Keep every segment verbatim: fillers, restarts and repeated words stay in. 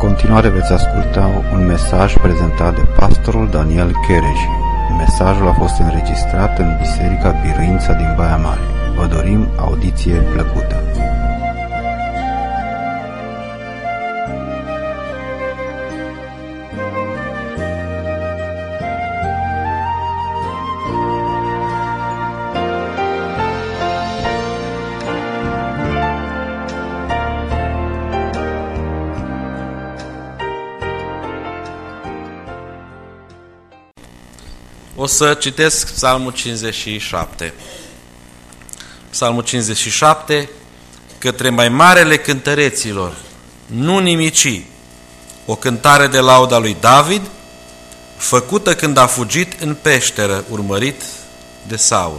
continuare veți asculta un mesaj prezentat de pastorul Daniel Chereji. Mesajul a fost înregistrat în Biserica Biruința din Baia Mare. Vă dorim audiție plăcută. O să citesc Psalmul cincizeci și șapte. Psalmul cincizeci și șapte, către mai marele cântăreților, nu nimici, o cântare de lauda lui David, făcută când a fugit în peșteră, urmărit de Saul.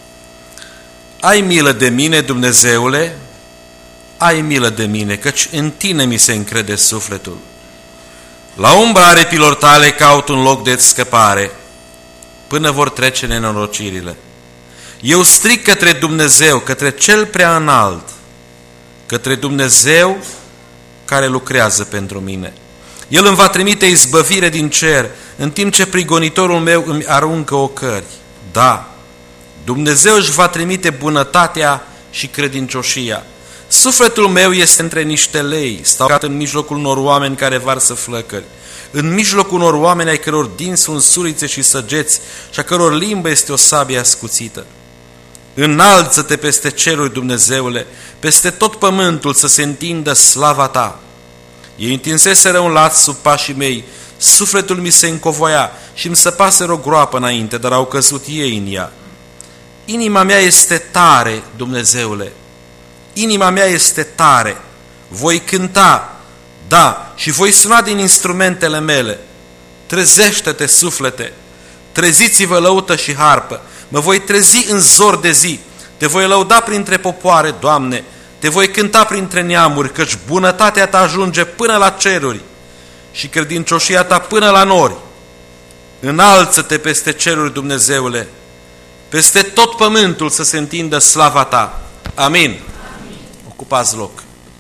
Ai milă de mine, Dumnezeule, ai milă de mine, căci în tine mi se încrede sufletul. La umbra aripilor tale caut un loc de scăpare, până vor trece nenorocirile. Eu strig către Dumnezeu, către Cel prea înalt, către Dumnezeu care lucrează pentru mine. El îmi va trimite izbăvire din cer, în timp ce prigonitorul meu îmi aruncă ocări. Da, Dumnezeu își va trimite bunătatea și credincioșia. Sufletul meu este între niște lei, stau în mijlocul unor oameni care varsă flăcări, în mijlocul unor oameni ai căror dinți sunt surițe și săgeți și a căror limbă este o sabie ascuțită. Înalță-te peste ceruri, Dumnezeule, peste tot pământul să se întindă slava ta. Ei întinseseră un lat sub pașii mei, sufletul mi se încovoia și îmi săpaseră o groapă înainte, dar au căzut ei în ea. Inima mea este tare, Dumnezeule, inima mea este tare, voi cânta, da, și voi suna din instrumentele mele. Trezește-te, suflete, treziți-vă lăută și harpă, mă voi trezi în zor de zi, te voi lăuda printre popoare, Doamne, te voi cânta printre neamuri, căci bunătatea ta ajunge până la ceruri și credincioșia ta până la nori. Înalță-te peste ceruri, Dumnezeule, peste tot pământul să se întindă slava ta. Amin. Amin. Ocupați loc.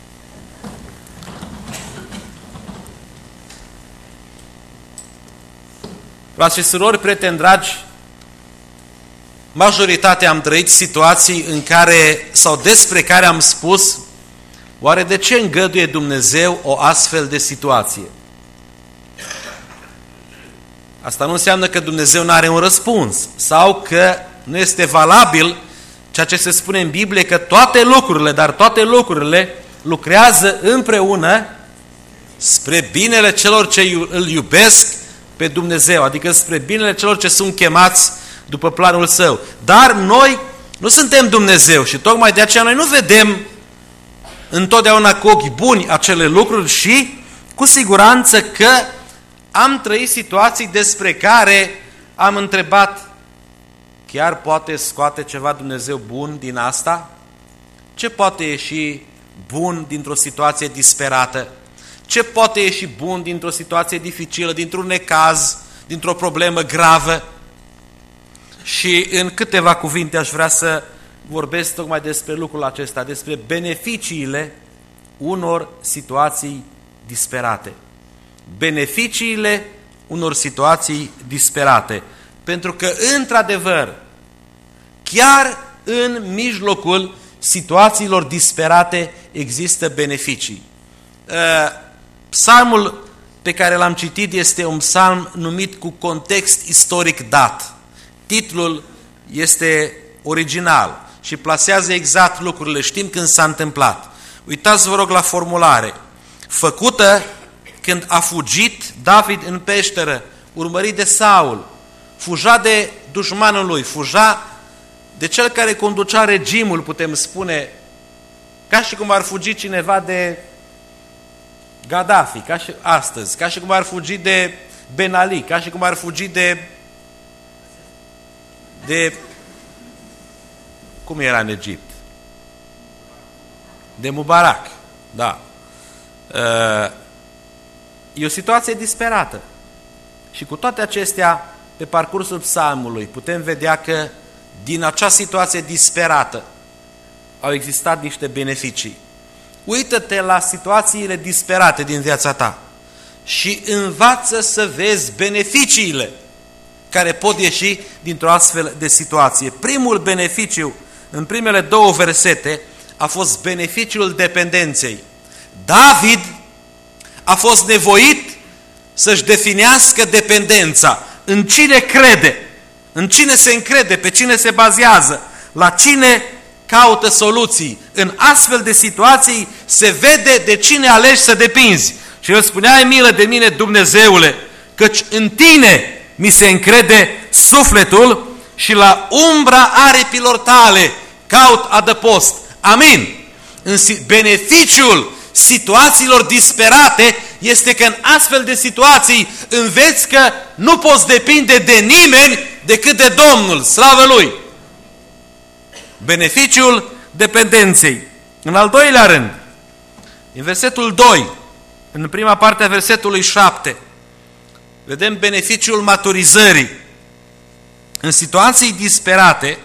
Frați și surori, prieteni dragi, majoritatea am trăit situații în care, sau despre care am spus, oare de ce îngăduie Dumnezeu o astfel de situație? Asta nu înseamnă că Dumnezeu nu are un răspuns sau că nu este valabil ceea ce se spune în Biblie, că toate lucrurile, dar toate lucrurile lucrează împreună spre binele celor ce îl iubesc pe Dumnezeu, adică spre binele celor ce sunt chemați după planul Său. Dar noi nu suntem Dumnezeu și tocmai de aceea noi nu vedem întotdeauna cu ochi buni acele lucruri și cu siguranță că am trăit situații despre care am întrebat, chiar poate scoate ceva Dumnezeu bun din asta? Ce poate ieși bun dintr-o situație disperată? Ce poate ieși bun dintr-o situație dificilă, dintr-un necaz, dintr-o problemă gravă? Și în câteva cuvinte aș vrea să vorbesc tocmai despre lucrul acesta, despre beneficiile unor situații disperate. Beneficiile unor situații disperate. Pentru că, într-adevăr, chiar în mijlocul situațiilor disperate există beneficii. Psalmul pe care l-am citit este un psalm numit cu context istoric dat. Titlul este original și plasează exact lucrurile. Știm când s-a întâmplat. Uitați, vă rog, la formulare. Făcută când a fugit David în peșteră, urmărit de Saul. Fuja de dușmanul lui, fuja de cel care conducea regimul, putem spune, ca și cum ar fugi cineva de Gaddafi, ca și astăzi, ca și cum ar fugi de Ben Ali, ca și cum ar fugi de de cum era în Egipt? De Mubarak, da. E o situație disperată. Și cu toate acestea, pe parcursul psalmului, putem vedea că din acea situație disperată au existat niște beneficii. Uită-te la situațiile disperate din viața ta. și învață să vezi beneficiile care pot ieși dintr-o astfel de situație. Primul beneficiu, în primele două versete, a fost beneficiul dependenței. David a fost nevoit să-și definească dependența. În cine crede? În cine se încrede? Pe cine se bazează? La cine caută soluții? În astfel de situații se vede de cine alegi să depinzi. Și el spunea: ai milă de mine, Dumnezeule, căci în tine mi se încrede sufletul și la umbra aripilor tale caut adăpost. Amin. În beneficiul situațiilor disperate este că în astfel de situații înveți că nu poți depinde de nimeni decât de Domnul. Slavă Lui! Beneficiul dependenței. În al doilea rând, în versetul doi, în prima parte a versetului șapte, vedem beneficiul maturizării. În situații disperate,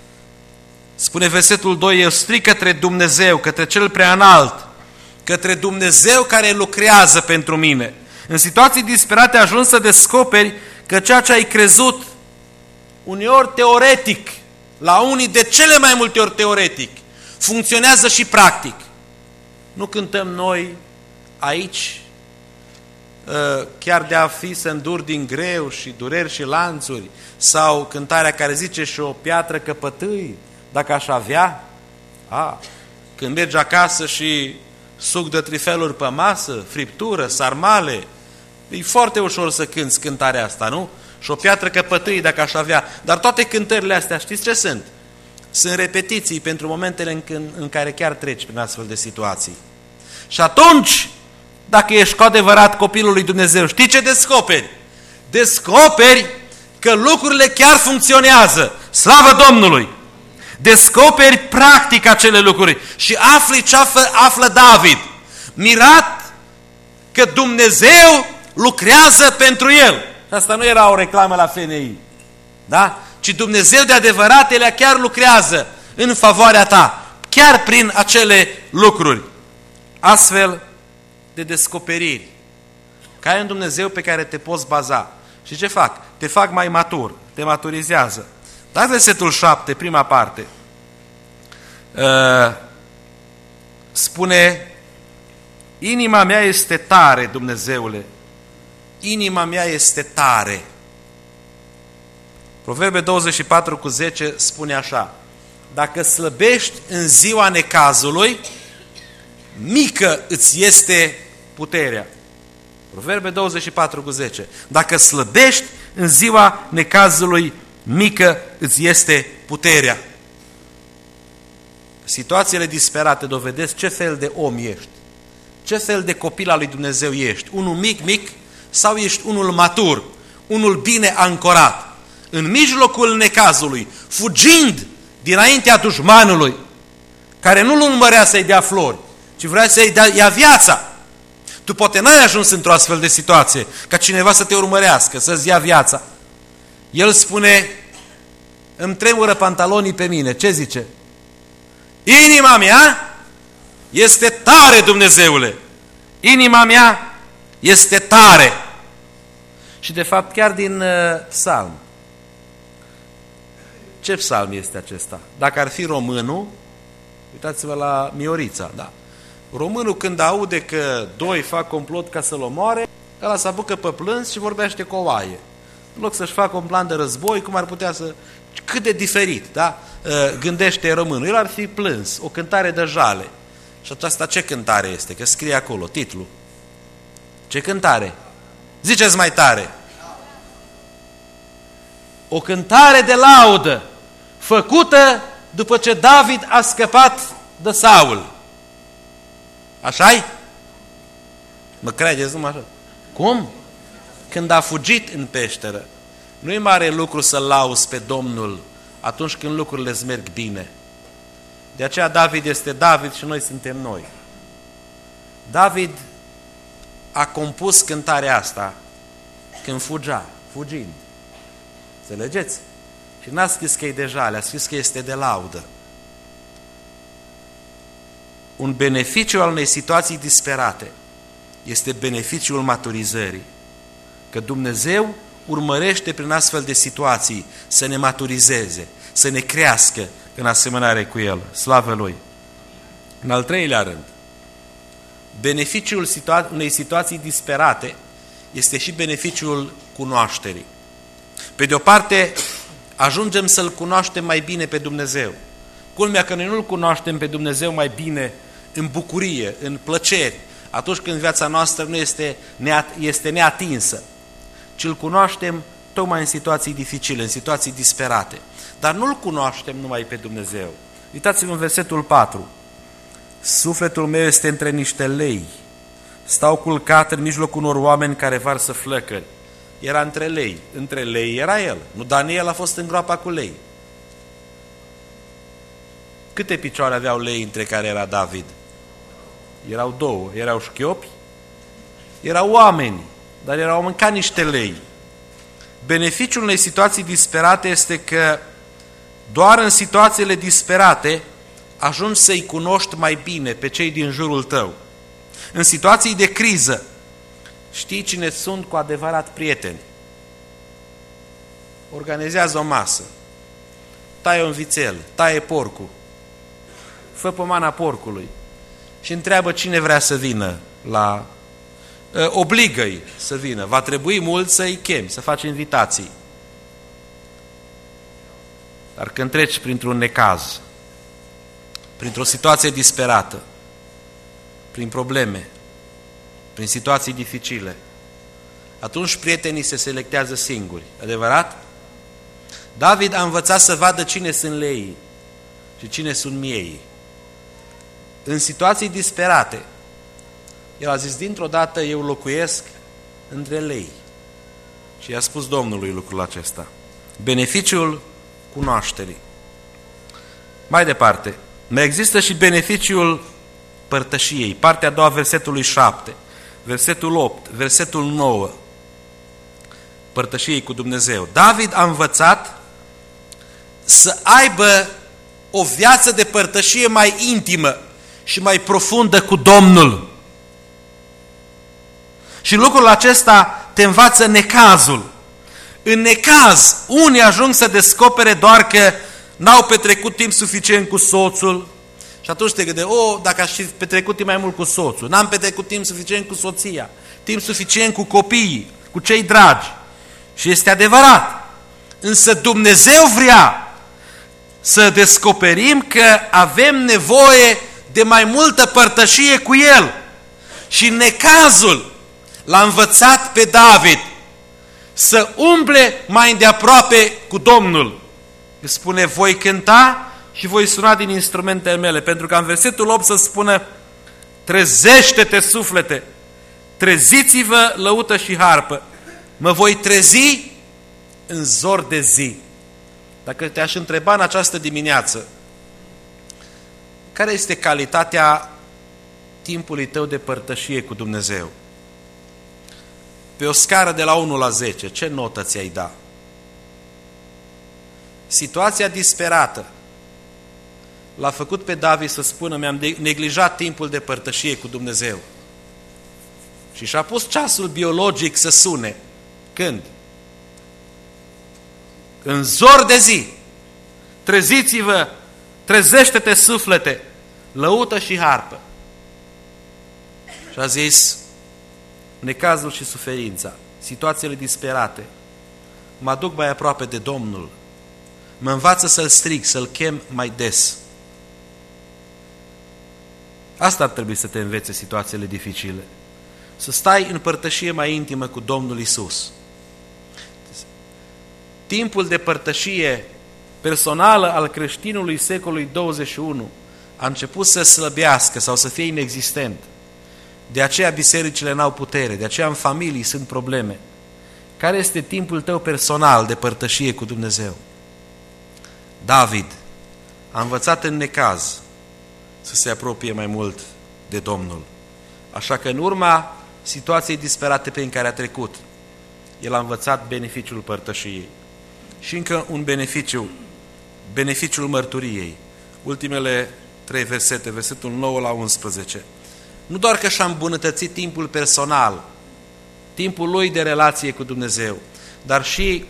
spune versetul doi, el strică către Dumnezeu, către Cel Preaînalt, către Dumnezeu care lucrează pentru mine. În situații disperate ajungi să descoperi că ceea ce ai crezut uneori teoretic, la unii de cele mai multe ori teoretic, funcționează și practic. Nu cântăm noi aici, chiar de a fi să înduri din greu și dureri și lanțuri, sau cântarea care zice și o piatră căpătâi, dacă aș avea, a, când mergi acasă și suc de trifeluri pe masă, friptură, sarmale, e foarte ușor să cânți cântarea asta, nu? Și o piatră căpătâi, dacă aș avea. Dar toate cântările astea, știți ce sunt? Sunt repetiții pentru momentele în, când, în care chiar treci prin astfel de situații. Și atunci, dacă ești cu adevărat copilul lui Dumnezeu, știi ce descoperi? Descoperi că lucrurile chiar funcționează. Slavă Domnului! Descoperi practic acele lucruri și afli ce află, află David. Mirat că Dumnezeu lucrează pentru el. Asta nu era o reclamă la F N I, da? Ci Dumnezeu de adevărat, El chiar lucrează în favoarea ta, chiar prin acele lucruri. Astfel de descoperiri, că ai un Dumnezeu pe care te poți baza. Și ce fac? Te fac mai matur, te maturizează. Dar versetul șapte, prima parte, uh, spune: inima mea este tare, Dumnezeule, inima mea este tare. Proverbe douăzeci și patru cu zece spune așa: dacă slăbești în ziua necazului, mică îți este puterea. Proverbe douăzeci și patru cu zece. Dacă slăbești în ziua necazului, mică îți este puterea. Situațiile disperate dovedesc ce fel de om ești, ce fel de copil al lui Dumnezeu ești. Unul mic, mic, sau ești unul matur, unul bine ancorat. În mijlocul necazului, fugind dinaintea dușmanului, care nu-l urmărea să-i dea flori, ci vrea să-i ia viața. Tu poate n-ai ajuns într-o astfel de situație, ca cineva să te urmărească, să-ți ia viața. El spune: îmi tremură pantalonii pe mine. Ce zice? Inima mea este tare, Dumnezeule. Inima mea este tare. Și de fapt chiar din uh, psalm. Ce psalm este acesta? Dacă ar fi românul, uitați-vă la Miorița, da? Românul când aude că doi fac complot ca să-l omoare, ăla se apucă pe plâns și vorbește cu o oaie. În loc să-și facă un plan de război, cum ar putea să... Cât de diferit, da? Gândește românul. El ar fi plâns, o cântare de jale. Și aceasta ce cântare este? Că scrie acolo, titlul. Ce cântare? Ziceți mai tare. O cântare de laudă, făcută după ce David a scăpat de Saul. Așa-i? Mă credeți numai așa? Cum? Când a fugit în peșteră. Nu-i mare lucru să lauzi pe Domnul atunci când lucrurile îți merg bine. De aceea David este David și noi suntem noi. David a compus cântarea asta când fugea, fugind. Înțelegeți? Și n-a scris că e de jale, a scris că este de laudă. Un beneficiu al unei situații disperate este beneficiul maturizării. Că Dumnezeu urmărește prin astfel de situații să ne maturizeze, să ne crească în asemănare cu El. Slavă Lui! În al treilea rând, beneficiul situa- unei situații disperate este și beneficiul cunoașterii. Pe de o parte, ajungem să-L cunoaștem mai bine pe Dumnezeu. Culmea că noi nu-L cunoaștem pe Dumnezeu mai bine în bucurie, în plăceri, atunci când viața noastră nu este, neat- este neatinsă, ci îl cunoaștem tocmai în situații dificile, în situații disperate. Dar nu-L cunoaștem numai pe Dumnezeu. Uitați-vă în versetul patru. Sufletul meu este între niște lei. Stau culcat în mijlocul unor oameni care varsă flăcări. Era între lei. Între lei era el. Nu Daniel a fost în groapa cu lei. Câte picioare aveau lei între care era David? Erau două. Erau șchiopi, erau oameni, dar erau oameni ca niște lei. Beneficiul unei situații disperate este că doar în situațiile disperate ajungi să-i cunoști mai bine pe cei din jurul tău. În situații de criză știi cine sunt cu adevărat prieteni. Organizează o masă, taie un vițel, taie porcul, fă pomana porcului și întreabă cine vrea să vină la... Obligă-i să vină. Va trebui mult să-i chemi, să faci invitații. Dar când treci printr-un necaz, printr-o situație disperată, prin probleme, prin situații dificile, atunci prietenii se selectează singuri. Adevărat? David a învățat să vadă cine sunt leii și cine sunt miei. În situații disperate, el a zis, dintr-o dată eu locuiesc între lei. Și i-a spus Domnului lucrul acesta. Beneficiul cunoașterii. Mai departe, mai există și beneficiul părtășiei. Partea a doua, versetului șapte, versetul opt, versetul nouă. Părtășiei cu Dumnezeu. David a învățat să aibă o viață de părtășie mai intimă și mai profundă cu Domnul. Și lucrul acesta te învață necazul. În necaz, unii ajung să descopere doar că n-au petrecut timp suficient cu soțul și atunci te gândești, oh, dacă aș fi petrecut timp mai mult cu soțul, n-am petrecut timp suficient cu soția, timp suficient cu copiii, cu cei dragi. Și este adevărat. Însă Dumnezeu vrea să descoperim că avem nevoie de mai multă părtășie cu El. Și în necazul l-a învățat pe David să umble mai îndeaproape cu Domnul. Îi spune, voi cânta și voi suna din instrumentele mele, pentru că în versetul opt să spună, trezește-te suflete, treziți-vă lăută și harpă, mă voi trezi în zor de zi. Dacă te-aș întreba în această dimineață, care este calitatea timpului tău de părtășie cu Dumnezeu? Pe o scară de la unu la zece, ce notă ți-ai da? Situația disperată l-a făcut pe David să spună, mi-am neglijat timpul de părtășie cu Dumnezeu. Și și-a pus ceasul biologic să sune. Când? În zor de zi. Treziți-vă, trezește-te suflete, lăută și harpă. Și a zis, necazul și suferința, situațiile disperate, mă aduc mai aproape de Domnul, mă învață să-L strig, să-L chem mai des. Asta ar trebui să te învețe situațiile dificile. Să stai în părtășie mai intimă cu Domnul Iisus. Timpul de părtășie personală al creștinului secolului douăzeci și unu a început să slăbească sau să fie inexistent. De aceea bisericile n-au putere, de aceea în familii sunt probleme. Care este timpul tău personal de părtășie cu Dumnezeu? David a învățat în necaz să se apropie mai mult de Domnul. Așa că în urma situației disperate prin care a trecut, el a învățat beneficiul părtășiei. Și încă un beneficiu, beneficiul mărturiei. Ultimele trei versete, versetul nouă la unsprezece. nu doar că și-a îmbunătățit timpul personal, timpul lui de relație cu Dumnezeu, dar și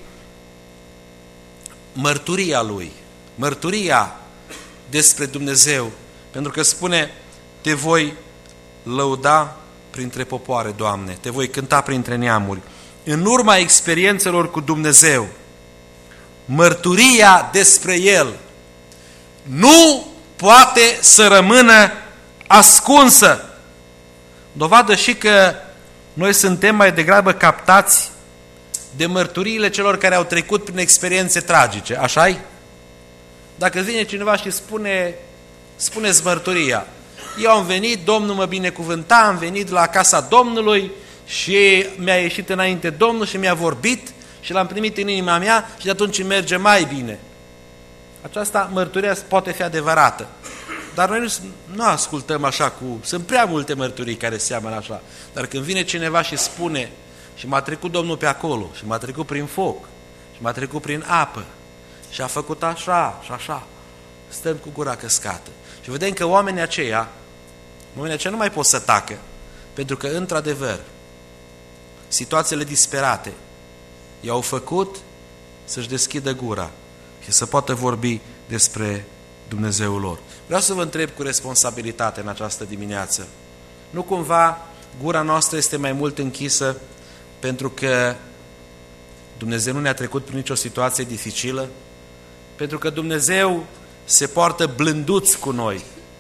mărturia lui, mărturia despre Dumnezeu, pentru că spune, te voi lăuda printre popoare, Doamne, te voi cânta printre neamuri. În urma experiențelor cu Dumnezeu, mărturia despre El nu poate să rămână ascunsă. Dovadă și că noi suntem mai degrabă captați de mărturiile celor care au trecut prin experiențe tragice, așa-i? Dacă vine cineva și spune, spuneți mărturia, eu am venit, Domnul mă binecuvânta, am venit la casa Domnului și mi-a ieșit înainte Domnul și mi-a vorbit și l-am primit în inima mea și de atunci merge mai bine. Aceasta mărturia poate fi adevărată, dar noi nu, nu ascultăm așa cu... Sunt prea multe mărturii care seamănă așa, dar când vine cineva și spune și m-a trecut Domnul pe acolo și m-a trecut prin foc și m-a trecut prin apă și a făcut așa și așa, stăm cu gura căscată. Și vedem că oamenii aceia, oamenii aceia nu mai pot să tacă, pentru că, într-adevăr, situațiile disperate i-au făcut să-și deschidă gura și să poată vorbi despre Dumnezeul lor. Vreau să vă întreb cu responsabilitate în această dimineață, nu cumva gura noastră este mai mult închisă pentru că Dumnezeu nu ne-a trecut prin nicio situație dificilă? Pentru că Dumnezeu se poartă blânduț cu noi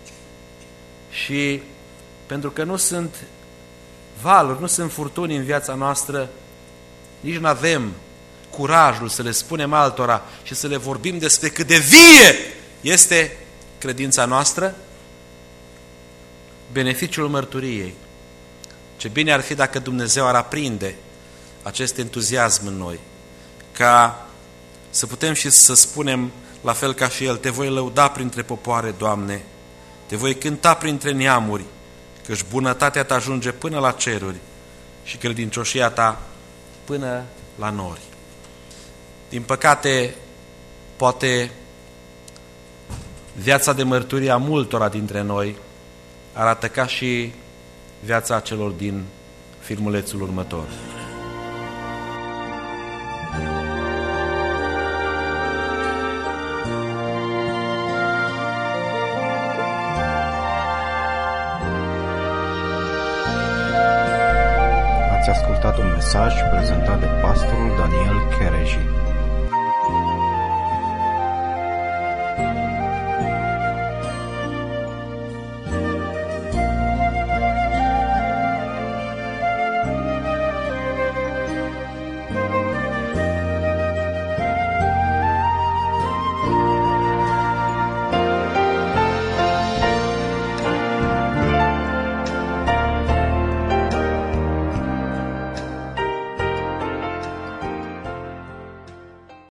și pentru că nu sunt valuri, nu sunt furtuni în viața noastră, nici nu avem curajul să le spunem altora și să le vorbim despre cât de vie este credința noastră? Beneficiul mărturiei. Ce bine ar fi dacă Dumnezeu ar aprinde acest entuziasm în noi, ca să putem și să spunem la fel ca și El, te voi lăuda printre popoare, Doamne, te voi cânta printre neamuri, căci bunătatea ta ajunge până la ceruri și credincioșia ta până la nori. Din păcate, poate viața de mărturie a multora dintre noi arată ca și viața celor din filmulețul următor. Ați ascultat un mesaj prezentat de pastorul Daniel Chereji.